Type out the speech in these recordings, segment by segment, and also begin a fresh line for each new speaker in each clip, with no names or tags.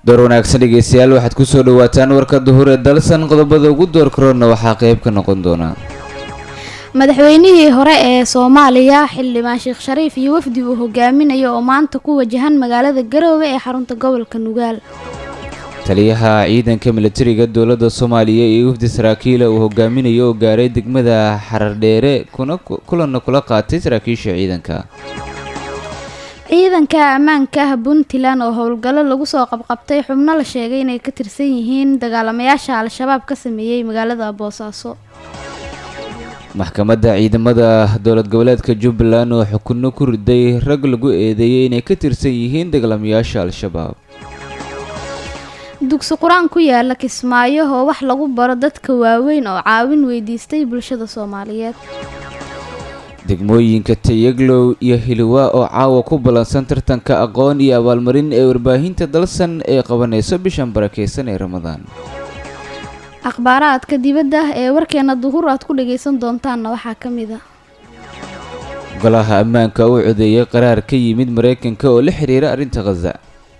door wanaagsan dhegeystayaal waxaad ku soo dhawaataan warka duhur ee dalsan qodobada ugu door korona waxaa qayb ka noqon doona
madaxweynihii hore ee Soomaaliya xildhibaan Sheekh Shariif iyo wafdi uu hogaaminayo oo maanta ku wajahan magaalada Garowe ee xarunta gobolka Nugaal
taliyaha ciidanka militariga dowladda Soomaaliya iyo wafdi saraakiil uu hogaaminayo oo gaaray degmada Xarardheere kulan kula qaatay saraakiisha ciidanka ciidanka ammaanka Puntland oo howlgalo lagu soo qabqabtay xubno la sheegay inay ka tirsan yihiin dagaalamayaasha al-shabaab ka sameeyay magaalada Boosaaso maxkamadda ciidamada dowlad goboleedka Jubbaland oo xukunno ku riday rag lagu eedeeyay inay ka tirsan yihiin dagaalamayaasha al-shabaab
dugsi quraan ku yaala Kismaayo oo wax lagu baro dadka waaweyn oo caawin weydiistay bulshada Soomaaliyeed degmooyinka Tayaglow iyo Hilwa oo caawa ku balansan tartanka aqoon iyo abaalmarin ee warbaahinta dalsan ee qabanayso bishan barakeysan ee Ramadaan akhbaaraadka dibadda ee warkeena duhur aad ku dhageysan doontaan waxaa kamid ah golaha ammaanka uu codeeyay qaraar ka yimid Mareykanka oo la xiriira arrinta Gaza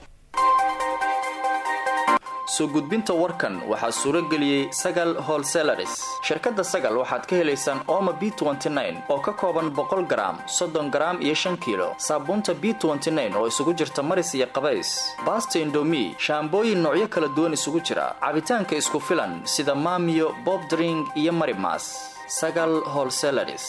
soo gudbinta warkan waxaa suuro geliyay Sagal Wholesalers shirkadda Sagal waxaad ka helaysaan Omo B29 oo ka kooban 100 gram 30 gram iyo 5 kilo saabuunta B29 oo isugu jirta maris iyo qabays Basta Indomie shaambooyin noocyo kala duwan isugu jira cabitaanka isku filan sida Maamiyo Bob Drink iyo Marimas Sagal Wholesalers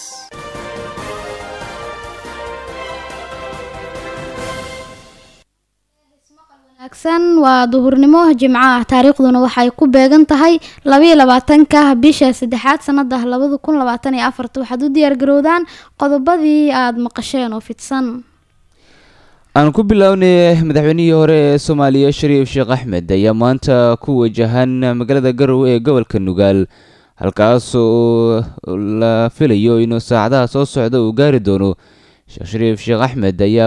waa duhurnimo Jimcaha taariikhduna waxay ku beegan tahay 22-ka bisha 3aad sanada 2024 waxaad u diyaar garowdaan qodobadii aad maqasheen oo fidsan
aan ku bilownay madaxweynihii hore ee Soomaaliya Shariif Sheekh Axmed ayaa maanta ku wajahan magaalada Garowe ee gobolka Nugaal halkaas oo la filayo inuu saacadaha soo socda uu gaari doono Shariif Sheekh Axmed ayaa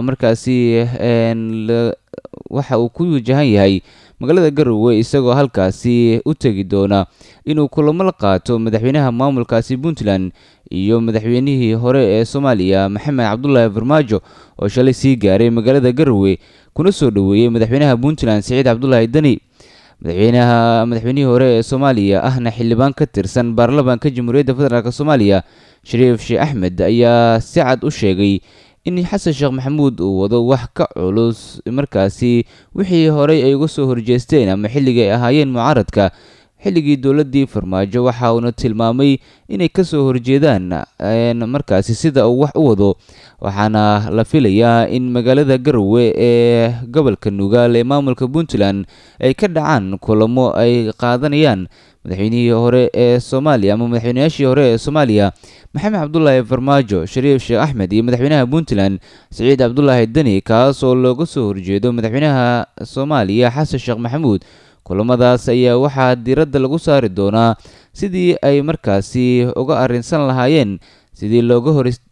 waxa uu ku wajahan yahay magaalada Garowe isagoo halkaasi u tagi doona inuu kulamo la qaato madaxweynaha maamulkaasi Puntland iyo madaxweynihii hore ee Soomaaliya Maxamed Cabdullaahi Farmaajo oo shalay sii gaaray magaalada Garowe kuna soo dhaweeyay madaxweynaha Puntland Siciid Cabdullaahi Dani madaxweynihii hore ee Soomaaliya ahna xildhibaan ka tirsan baarlamaanka Jamhuuriyadda Federaalka Soomaaliya Shariif Sheekh Axmed ayaa si cad u sheegay in Xasan Sheekh Maxamuud uu wado wax ka culus markaasi wixii hore ay uga soo horjeesteen ama xilligii ay ahaayeen mucaaradka xilligii dowladii Farmaajo waxa uu tilmaamay inay ka soo horjeedaan markaasi sida uu wax u wado waxaana la filayaa in magaalada Garowe ee gobolka Nugaal ee maamulka Puntland ay ka dhacaan kulamo ay qaadanayaan madaxweynihii hore ee Soomaaliya ama madaxweynayaashii hore ee Soomaaliya Maxamed Cabdullaahi Farmaajo Shariif Sheekh Axmed iyo madaxweynaha Puntland Siciid Cabdullaahi Dani kaas oo looga soo horjeedo madaxweynaha Soomaaliya Xasan Sheekh Maxamuud kulamadaas ayaa waxaa diiradda lagu saari doonaa sidii ay markaasi uga arrinsan lahaayeen sidii looga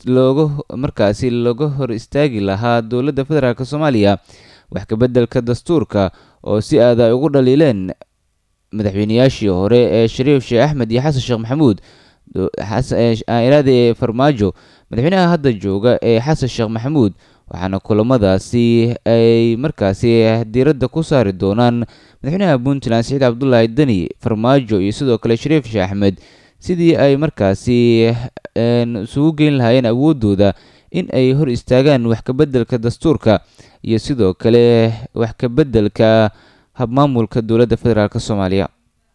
hor istaagi lahaa dowladda federaalka Soomaaliya wax ka beddelka dastuurka oo si aad ay ugu dhaliileen madaxweynayaashii hore ee Shariif Sheekh Axmed iyo Xasan Sheekh Maxamuud aaladii Farmaajo madaxweynaha hadda jooga ee Xasan Sheekh Maxamuud waxaana kulamadaasi ay markaasi diiradda ku saari doonaan madaxweynaha Puntland Siciid Cabdullaahi Dani Farmaajo iyo sidoo kale Shariif Sheekh Axmed sidii ay markaasi isugu geyn lahaayeen awoodooda in ay hor istaagaan wax ka beddelka dastuurka iyo sidoo kale wax ka beddelka habmaamulka dowladda federaalka Soomaaliya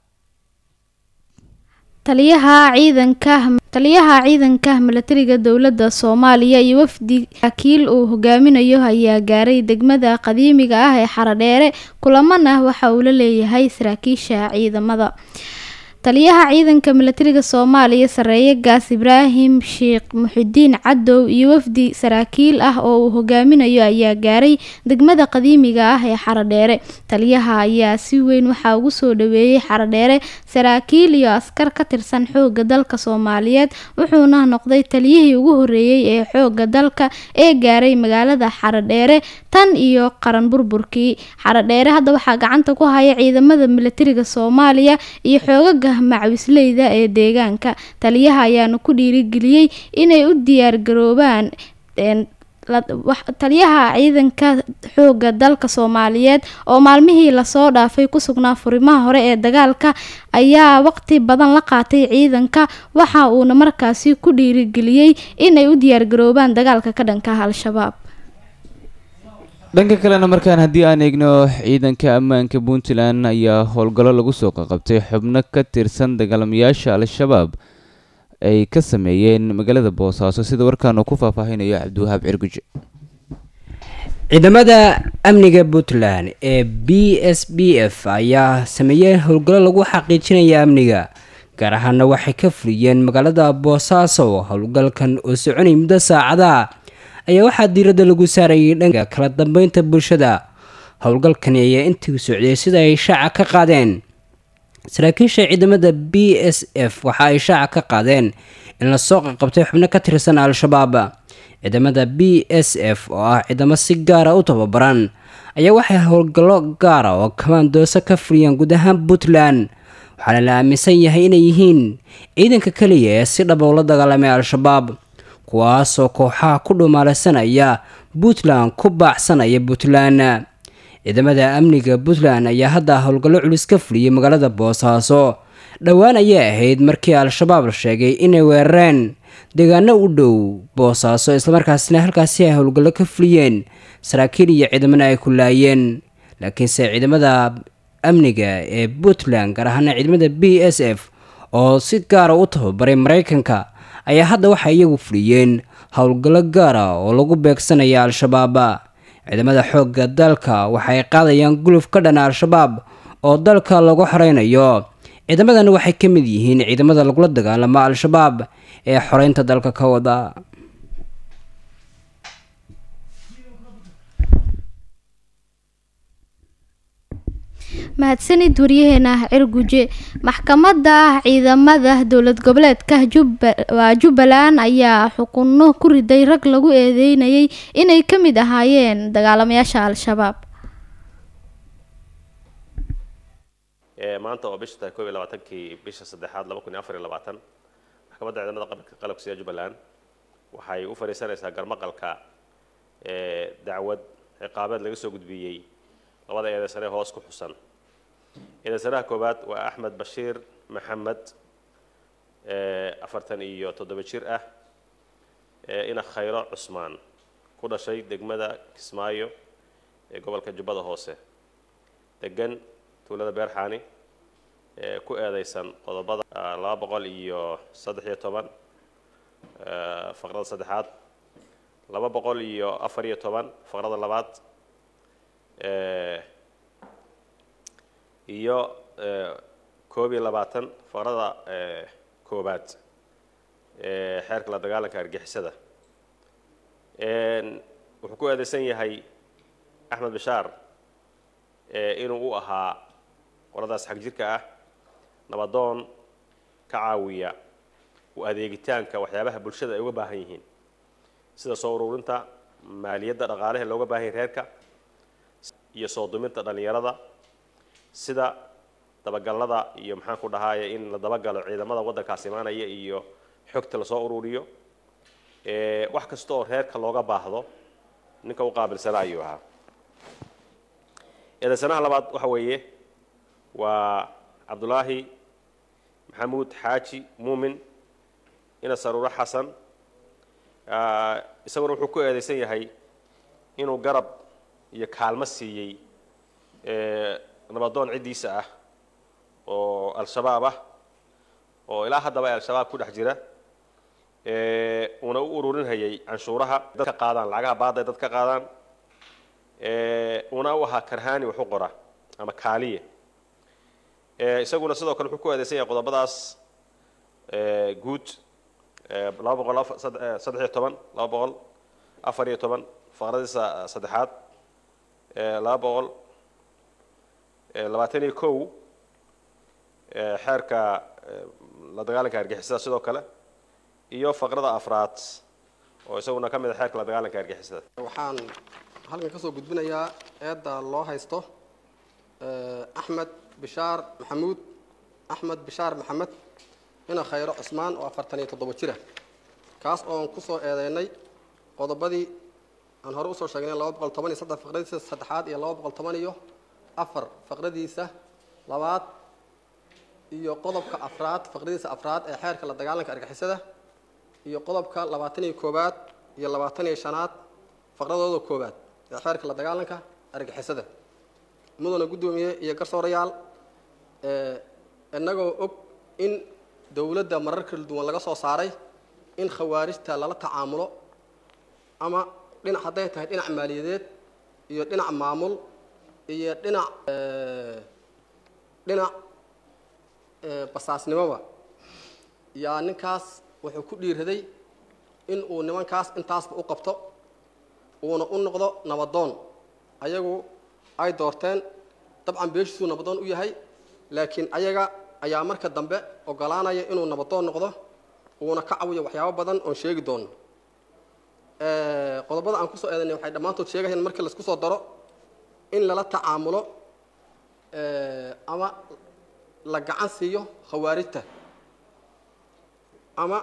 taliyaha ciidanka militariga dowladda Soomaaliya iyo wafdi wakiil uu hogaaminayo ayaa gaaray degmada qadiimiga ah ee Xarardheere kulamana waxa uu la leeyahay saraakiisha ciidamada taliyaha ciidanka militariga Soomaaliya sareeye gaas Ibraahim Sheekh Muxudiin Cadow iyo wafdi saraakiil ah oo uu hogaaminayo ayaa gaaray degmada qadiimiga ah ee Xarardheere taliyaha ayaa si weyn waxa ugu soo dhaweeyay Xarardheere saraakiil iyo askar ka tirsan xoogga dalka Soomaaliyeed wuxuuna noqday taliyihii ugu horeeyay ee xoogga dalka ee gaaray magaalada Xarardheere tan iyo qaran burburkii Xarardheere hadda waxa gacanta ku haya ciidamada militariga Soomaaliya iyo xoogga macawisleyda ee deegaanka taliyaha ayaana ku dhiirigeliyay inay u diyaar garoobaan taliyaha ciidanka xooga dalka Soomaaliyeed oo maalmihii la soo dhaafay ku sugnaa furimaha hore ee dagaalka ayaa waqti badan la qaatay ciidanka waxa uu markaasi ku dhiirigeliyay in ay u diyaar garoobaan dagaalka ka dhanka ah al-shabaab.
dhanka kalena markaan haddii aan eegno ciidanka ammaanka Puntland ayaa howlgallo lagu soo qabtay xubno ka tirsan dagaalamayaasha al-shabaab ay ka sameeyeen magaalada Boosaaso sida warkaan ku faahfaahinayo Cabdiwahaab Cirguje.
ciidamada amniga Puntland ee BSBF ayaa sameeyay howlgallo lagu xaqiijinayo amniga gaar ahaan waxay ka fuliyeen magaalada Boosaaso. howlgalkan oo soconay muddo saacada ayaa waxaa diiradda lagu saarayay dhanka kala dambeynta bulshada. howlgalkani ayaa intii socday sida ay shaaca ka qaadeen saraakiisha ciidamada BSF waxa ay shaaca ka qaadeen in la soo qabtay xubno ka tirsan al-shabaab. ciidamada BSF oo ah ciidamo si gaar ah u tababaran ayaa waxay howlgallo gaar ah oo kamaandoosa ka fuliyeen guud ahaan Puntland waxaana la aaminsan yahay inay yihiin ciidanka kaliya ee si dhab ah ula dagaalamay al-shabaab kuwaasoo kooxaha ku dhumaalaysanaya Puntland ku baacsanaya Puntland. ciidamada amniga Puntland ayaa hadda howlgallo culus ka fuliyay magaalada Boosaaso. dhowaan ayay ahayd markii al-shabaab la sheegay inay weerareen deegaano u dhow Boosaaso islamarkaasina halkaasi ay howlgallo ka fuliyeen saraakiil iyo ciidamana ay ku laayeen. laakiinse ciidamada amniga ee Puntland gaar ahaan ciidamada BSF oo si gaar ah u tababaray Mareykanka ayaa hadda waxay iyagu fuliyeen howlgallo gaar ah oo lagu beegsanaya al-shabaab. ciidamada xoogga dalka waxay qaadayaan guluf ka dhan al-shabaab oo dalka lagu xoreynayo. ciidamadan waxay ka mid yihiin ciidamada lagula dagaalamo al-shabaab ee xoreynta dalka ka wada.
mahadsanid wariyaheena Cirguje. maxkamadda ciidamada dowlad goboleedka Jubbaland ayaa xukunno ku riday rag lagu eedeynayay inay ka mid ahaayeen dagaalamayaasha al-shabaab.
maanta oo bisha 22 bisha 3 2024 maxkamadda ciidamada qalabka sida Jubbaland waxay u fariisanaysaa garmaqalka dacwad ciqaabeed laga soo gudbiyay labada eedeysane hoos ku xusan. eedeysanaha koobaad waa Axmed Bashiir Maxamed 47 jir ah ina Khayro Cusmaan ku dhashay degmada Kismaayo ee gobolka Jubbada Hoose degan tuulada Beerxaani ku eedeysan qodobada 213 faqrada saddexaad 214 faqrada labaad iyo 22 faqrada koobaad xeerka la dagaalanka argixisada. wuxuu ku eedeysan yahay Axmed Bashaar inuu u ahaa qoladaas xaq jirka ah nabadoon ka caawiya u adeegitaanka waxyaabaha bulshada ay uga baahan yihiin sida soo ururinta maaliyadda dhaqaalaha looga baahan yahay reerka iyo soo duminta dhalinyarada sida dabagalada iyo maxaan ku dhahaaya in la dabagalo ciidamada waddankaas imaanaya iyo xogta la soo ururiyo wax kasta oo reerka looga baahdo ninka u qaabilsana ayuu ahaa. eedeysanaha labaad waxa weeye waa Cabdulaahi Maxamuud Xaaji Muumin ina Saruura Xasan isaguna wuxuu ku eedeysan yahay inuu garab iyo kaalmo siiyey nabadoon cidiisa ah oo al-shabaab ah oo ilaa haddaba al-shabaab ku dhex jira una u ururinayay canshuuraha dadka qaadaan lacagaha baada dadka qaadaan una u ahaa karhaani wax u qora ama kaaliye. isaguna sidoo kale wuxuu ku eedeysan yahay qodobadaas guud 213 faqradiisa saddexaad 221 xeerka la dagaalanka argixisada sidoo kale iyo faqrada afraad oo isaguna ka mid ah xeerka la dagaalanka argixisada.
waxaan halkan ka soo gudbinayaa eedda loo haysto Axmed Bashaar Maxamed ina Khayro Cusmaan oo 47 jir ah kaas oo ku soo eedeynay qodobadii aan hore usoo sheegnay 213 faqradiisa saddexaad iyo 214 faqradiisa labaad iyo qodobka afraad faqradiisa afraad ee xeerka la dagaalanka argagixisada iyo qodobka 21aad iyo 25aad faqradooda koobaad ee xeerka la dagaalanka argagixisada mudana gudoomiye iyo garsoorayaal annagoo og in dawladda marar kala duwan laga soo saaray in khawaarijta lala tacaamulo ama dhinac hadday tahay dhinac maaliyadeed iyo dhinac maamul iyo dhinac basaasnimoba yaa ninkaas wuxuu ku dhiiraday in uu nimankaas intaasba u qabto uuna u noqdo nabadoon ayagu ay doorteen dabcan beeshiisuu nabadoon u yahay laakiin ayaga ayaa marka dambe ogolaanaya inuu nabadoon noqdo uuna ka caawiyo waxyaabo badan oon sheegi doono qodobada aan kusoo eedanay waxay dhammaantood sheegayaan markii la isku soo daro in lala tacaamulo ama la gacan siiyo khawaarijta ama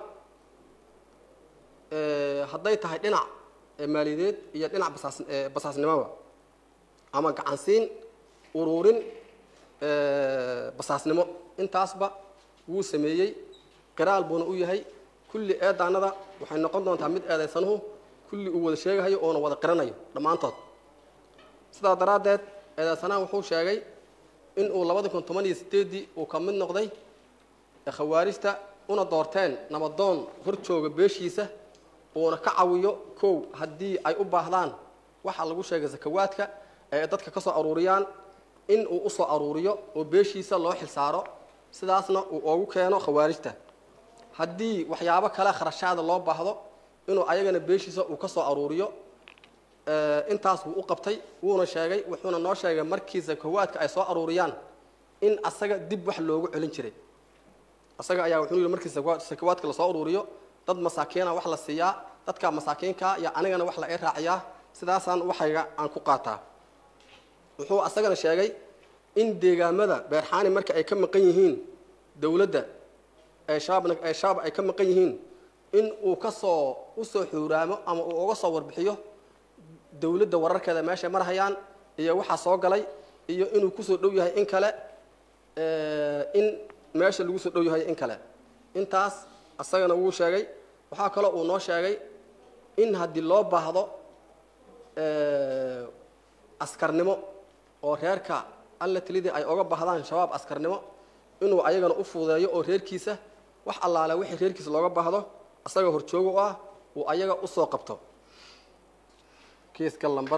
hadday tahay dhinac maaliyadeed iyo dhinac basaasnimoba ama gacan siin ururin basaasnimo intaasba wuu sameeyey qiraal buuna u yahay kulli eedaanada waxay noqon doontaa mid eedaysanuhu kulli uu wada sheegayo oona wada qiranayo dhammaantood sidaa daraaddeed eedaysanahan wuxuu sheegay in uu 2018 uu ka mid noqday khawaarijta una doorteen nabadoon hor jooga beeshiisa uuna ka caawiyo kow haddii ay u baahdaan waxa lagu sheegay sakawaadka ee dadka ka soo aruuriyaan in uu u soo aruuriyo oo beeshiisa loo xilsaaro sidaasna uu ugu keeno khawaarijta haddii waxyaabo kale kharashaada loo baahdo inuu ayagana beeshiisa uu ka soo aruuriyo intaas wuu u qabtay wuuna sheegay wuxuuna noo sheegay markii sakawaadka ay soo aruuriyaan in asaga dib wax loogu celin jiray asaga ayaa wuxuu yiri markii sakawaadka la soo aruuriyo dad masaakiina wax la siiyaa dadka masaakiinka iyo anigana wax la ay raaciyaa sidaasaan waxayga aan ku qaataa wuxuu asagana sheegay in deegaamada beerxaani marka ay ka maqan yihiin dawladda ay shaab ay ka maqan yihiin in uu ka soo u soo xuuraamo ama uu uga soo warbixiyo dawladda wararkeeda meesha marhayaan iyo waxa soo galay iyo inuu ku soo dhow yahay in kale in meesha lagu soo dhow yahay in kale intaas asagana wuu sheegay waxa kale uu noo sheegay in haddii loo baahdo askarnimo oo reerka alla tilidii ay uga baahdaan shabaab askarnimo inuu ayagana u fuudeeyo oo reerkiisa wax allaale wixii reerkiisa looga baahdo asaga horjoogo ah uu ayaga u soo qabto kiiska lambar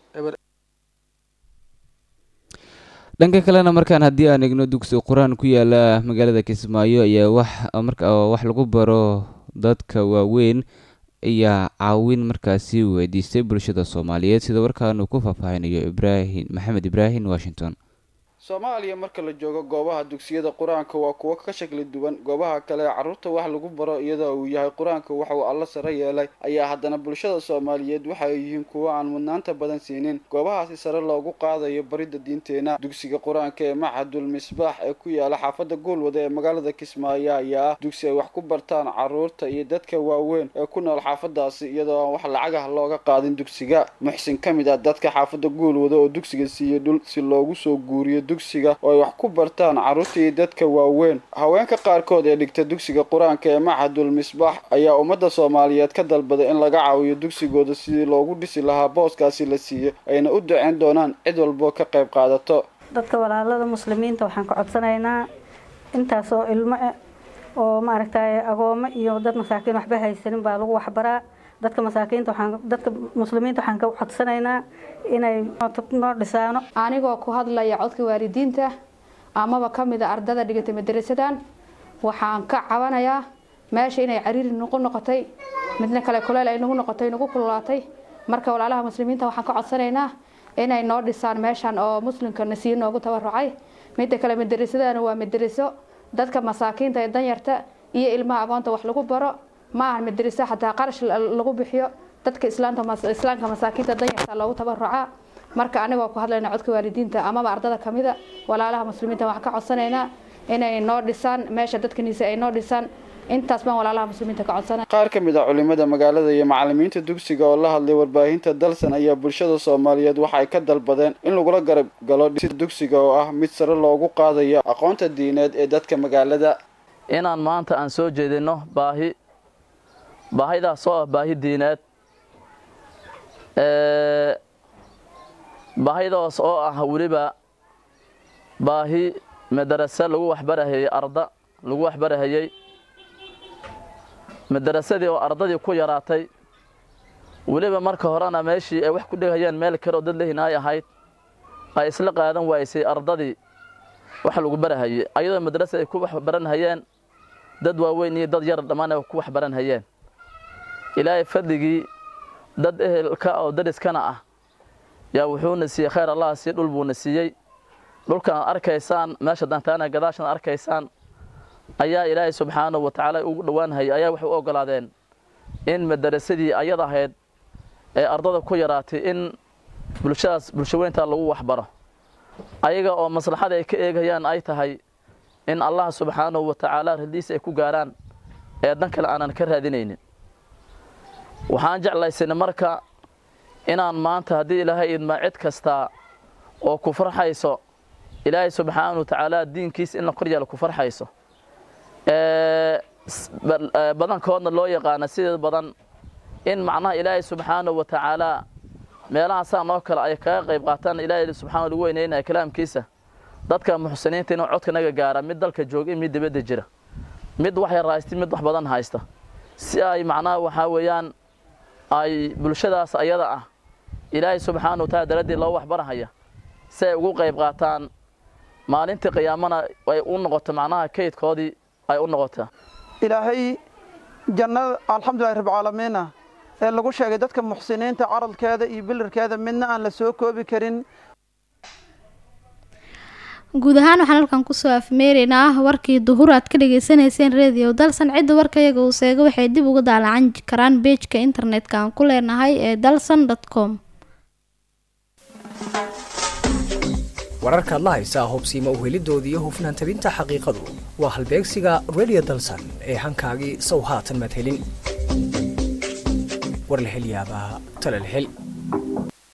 dhanka kalena markaan haddii aan eegno dugsi qur-aan ku yaala magaalada Kismaayo ayaa wax lagu baro dadka waaweyn ayaa caawin markaasi weydiistay bulshada Soomaaliyeed sida warkaan uu ku faahfaahinayo Maxamed Ibrahim Washington.
Soomaaliya marka la joogo goobaha dugsiyada quraanka waa kuwa ka shakli duwan goobaha kale carruurta wax lagu baro iyadoo uu yahay quraanka waxa uu alla sare yeelay ayaa haddana bulshada Soomaaliyeed waxa ay yihiin kuwa aan mudnaanta badan siinin goobahaasi sare loogu qaadayo baridda diinteena dugsiga quraanka ee Macadul Misbaax ee ku yaala xaafadda Goolwada ee magaalada Kismaayo ayaa dugsi ay wax ku bartaan carruurta iyo dadka waaweyn ee ku nool xaafadaasi iyadoo aan wax lacag ah looga qaadin dugsiga Muxsin kamid ah dadka xaafadda Goolwada oo dugsiga siiyay dhul si loogu soo guuriyo dugsiga oo ay wax ku bartaan carruurta iyo dadka waaweyn haweenka qaarkood ee dhigta dugsiga quraanka ee Macadul Misbaax ayaa ummadda Soomaaliyeed ka dalbaday in laga caawiyo dugsigooda sidii loogu dhisi lahaa booskaasi la siiyay ayna u duceyn doonaan cid walba ka qayb qaadato
dadka walaalada muslimiinta waxaan ka codsanaynaa intaas oo ilmo oo maaragtay agoomo iyo dad masaakiin waxba haysanin baa lagu waxbaraa dadka masaakiinta dadka muslimiinta waxaan ka codsanaynaa inay noo dhisaano
anigoo ku hadlaya codka waalidiinta amaba kamid ah ardada dhigata madrasadan waxaan ka cabanayaa meesha inay cariiri noqotay midna kale kuleel ay noqotay nagu kululaatay marka walaalaha muslimiinta waxaan ka codsanaynaa inay noo dhisaan meeshan oo muslimka nasiyo noogu tabarucay midda kale madrasadan waa madraso dadka masaakiinta ee danyarta iyo ilmaha agoonta wax lagu baro maahan madrasa hataa qarash lagu bixiyo dadka islaamka masaakiinta danyarta loogu tabaruca marka anigoo ku hadlayna codka waalidiinta amaba ardada kamida walaalaha muslimiinta waxaan ka codsanaynaa inay noo dhisaan meesha dadkaniisa ay noo dhisaan intaas baan walaalaha muslimiinta ka codsanay.
qaar ka mid ah culimada magaalada iyo macallimiinta dugsiga oo la hadlay warbaahinta Dalsan ayaa bulshada Soomaaliyeed waxa ay ka dalbadeen in lagula garab galo dugsiga oo ah mid sare loogu qaadayo aqoonta diineed ee dadka magaalada.
inaan maanta aan soo jeedino baahidaas oo ah baahi diineed baahidaas oo ah waliba baahi madrasa lagu waxbarahayay arda lagu waxbarahayay madrasadii oo ardadii ku yaraatay waliba marka horena meeshii ay wax ku dhigayaan meel kale oo dad leeyahay ahayd ay isla qaadan waysay ardadii wax lagu barahayay ayadoo madrasa ay ku wax baranayeen dad waaweyn iyo dad yar dhamaan ay ku wax baranayeen ilaahay fadligii dad ehelka oo dariskana ah yaa wuxuuna siiyay khayr Allah si dhul buu siiyay dhulkan arkaysaan meesha dantaana gadaashan arkaysaan ayaa ilaahay subxaanahu wa ta'ala ugu dhawaanhay ayaa wax u ogolaadeen in madrasadii ayada ahayd ee ardada ku yaraatay in bulshaweynta lagu waxbaro ayaga oo maslaxada ay ka eegayaan ay tahay in Allah subxaanahu wa ta'ala radiis ay ku gaaraan ee dan kale aanan ka raadinaynin waxaan jeclaysanay marka inaan maanta hadii ilaahay idma cid kasta oo ku farxayso ilaahay subxaanahu wa ta'ala diinkiisa in la kor yeelo ku farxayso badankoodna loo yaqaan sida badan in macnaha ilaahay subxaanahu wa ta'ala meelaha saan oo kale ay ka qayb qaataan ilaahay subxaanahu lagu weyneynaa kalaamkiisa dadka muxsiniinta inuu codka naga gaara mid dalka jooga mid dibadda jira mid wax yar haysta mid wax badan haysta si ay macnaha waxa weeyaan ay bulshadaas ayada ah ilaahay subxaanahu wa ta'ala daladii loo waxbarahaya si ay ugu qayb qaataan maalinta qiyaamana ay u noqoto macnaha kaydkoodii ay u noqoto
ilaahay jannada alxamdulillahi rabbil caalamiin ee lagu sheegay dadka muxsiniinta caradkeeda iyo bilirkeeda midna aan la soo koobi karin
guud ahaan waxaan halkan kusoo afmeeraynaa warkii duhur aad ka dhageysanayseen radio Dalsan cidda warkayaga uu sheegay waxay dib uga daallacan karaan page-ka internetka aan ku leenahay ee dalsan.com
wararka la haysa hubsiimo u helidoodii iyo hufnaan tabinta xaqiiqadu waa halbeegsiga radio Dalsan ee hankaagii soo haatan mad helin war la hel yaabaa tala la hel